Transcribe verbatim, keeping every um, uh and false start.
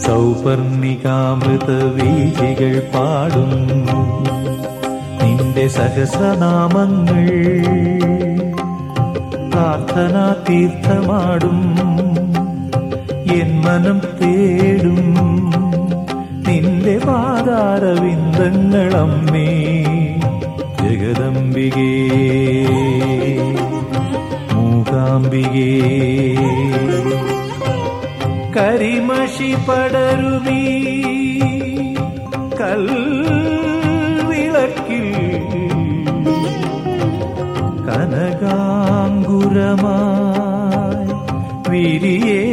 സൗപർണികാമൃത വീചികൾ പാടും നിന്റെ സഹസ്രനാമങ്ങൾ, പ്രാർത്ഥനാ തീർത്ഥമാടും എൻ മനം തേടും നിന്റെ പാദാരവിന്ദങ്ങളമ്മേ. ജഗദംബികേ മൂകാംബികേ, കരിമഷി പടരുമീ കൽവിളക്കിൽ കനകാംഗുരമായി വിരിയേ